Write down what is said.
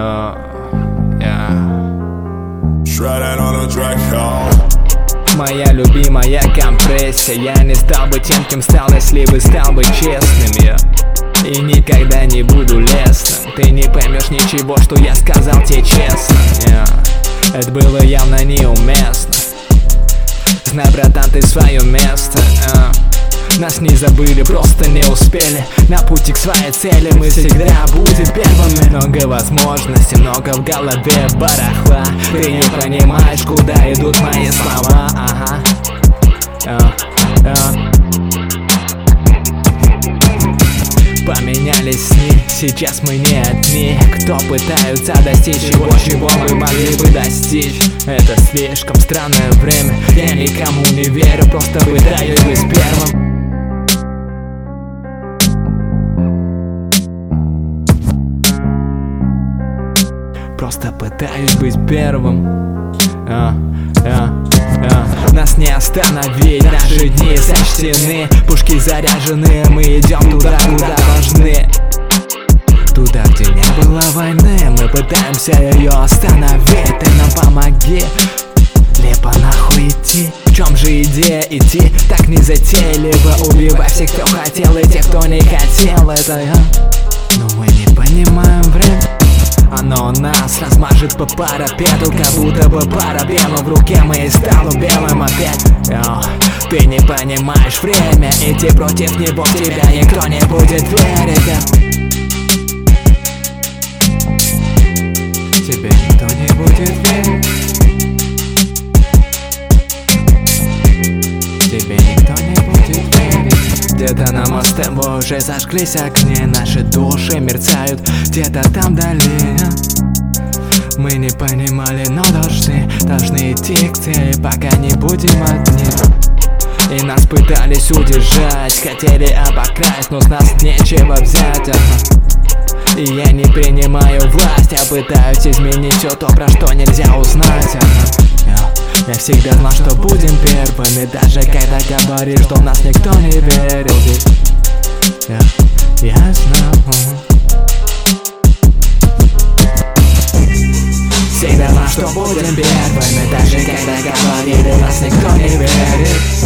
Моя любимая компрессия. Я не стал бы тем, кем стал, если бы стал бы честным, и никогда не буду лестным. Ты не поймешь ничего, что я сказал тебе честно, Это было явно неуместно. Знай, братан, ты свое место, Нас не забыли, просто не успели. На пути к своей цели мы всегда будем первыми. Много возможностей, много в голове барахла. Ты не понимаешь, куда идут мои слова, Поменялись сны, сейчас мы не одни. Кто пытаются достичь чего мы могли бы достичь. Это слишком странное время. Я никому не верю, просто пытаюсь быть первым. Просто пытаюсь быть первым. Нас не остановить, наши дни сочтены. Пушки заряжены, мы идем туда, куда должны. Туда, где не было войны, мы пытаемся ее остановить. Ты нам помоги, лепо нахуй идти. В чем же идея идти? Так не затейливо. Убивай всех, кто хотел, и тех, кто не хотел это, Но мы не понимаем время. Оно нас размажет по парапету, как будто бы парабену в руке мы и стану белым опять. Ты не понимаешь время, идти против него, в тебя никто не будет верить. Тебе никто не будет верить. Тебе никто не будет верить. Где-то на мосте уже зажглись огни. Наши души мерцают где-то там вдали. Мы не понимали, но должны идти к цели, пока не будем одни. И нас пытались удержать, хотели обокрасть, но с нас нечего взять, И я не принимаю власть, я пытаюсь изменить все то, про что нельзя узнать, Я всегда знал, что будем первыми, даже когда говорил, что в нас никто не верил. Я знал. Всегда знал, что будем первыми, даже когда говорили, в нас никто не верит.